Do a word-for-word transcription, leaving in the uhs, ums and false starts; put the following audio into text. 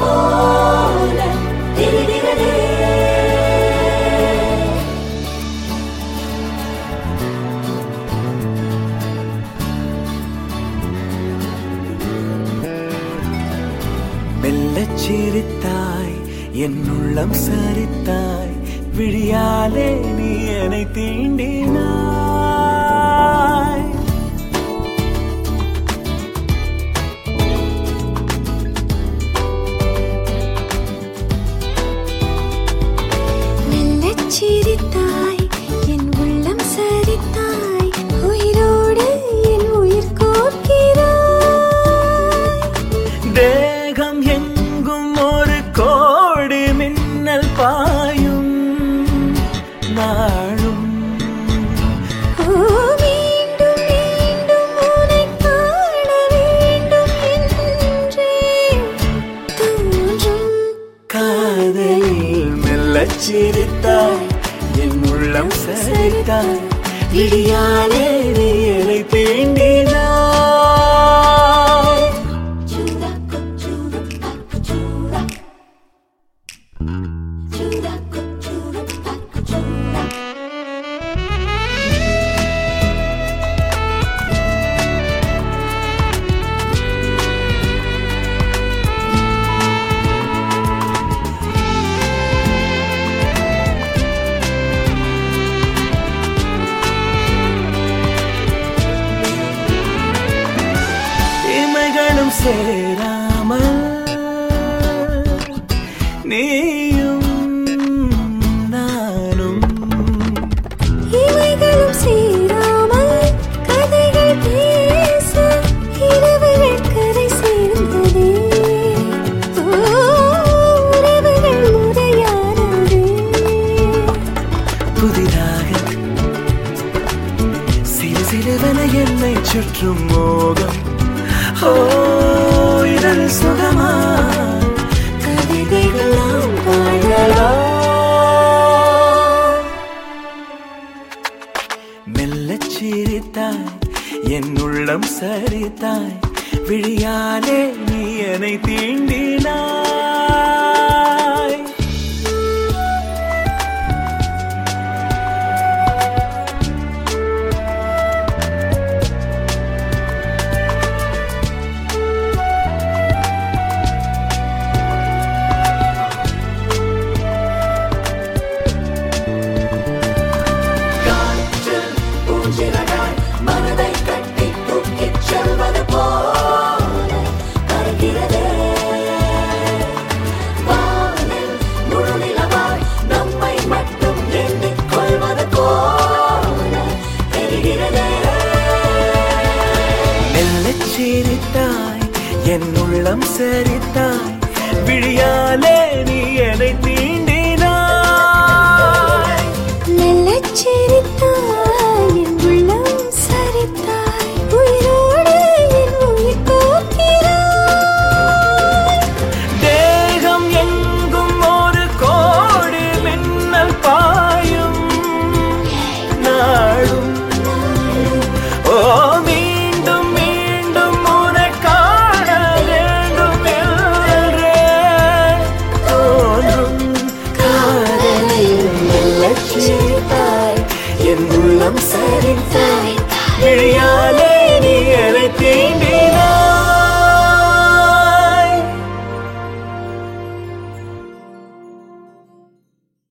போல தெரிகிறதே. மெல்லச் சிரித்தாய், என் உள்ளம் சரித்தாய், விழியாலே நீ என்னை தீண்டினாய். மெல்லச் சிரித்தாய், என் உள்ளம் சரித்தாய், உயிரோடு என் உயிர் கோர்க்கிறாய். தேகம் எங்கும் ஒரு கோடி மின்னல் பாயும் நாளும். ஓ, மீண்டும் மீண்டும் உன்னை காண வேண்டும் என்றே தோன்றும் காதலில் மெல்லச் சிரித்தாய், என் உள்ளம் சரித்தாய், விழியாலே நீ என்னை தீண்டினாய். Chura, chura, chura. Chura, chura, chura. இமைகளும் சேராமல் நீயும் நானும், இமைகளும் சேராமல் கதைகள் பேச இரவுகள் கரை சேர்ந்ததே. ஓ, உறவுகள் முறையானதே. புதிதாக சிறு சிறுவன என்னை சுற்றும் மோகம். ஓ, இதழ் சுகமா கவிதைகளாம் பாடலாம். மெல்லச் சிரித்தாய், என் உள்ளம் சரித்தாய், விழியாலே நீ என்னை தீண்டினாய். மனதை கட்டி தூக்கிச் செல்வது போல கருகிறதே. வானில் முழு நிலவாய் நம்மை மட்டும் எண்ணிக் கொள்வது போல தெரிகிறதே. மெல்லச் சிரித்தாய், என் உள்ளம் சரித்தாய், விழியாலே நீ என்னை தீண்டினாய். மெல்லச் சிரித்தாய், என் உள்ளம் சரித்தாய், உயிரோடு என் உயிர் கோர்க்கிறாய். தேகம் எங்கும் ஒரு கோடி மின்னல் பாயும் நாளும். ஓ, மீண்டும் மீண்டும் உன்னை காண வேண்டும் என்றே தோன்றும் காதலில் மெல்லச் சிரித்தாய்.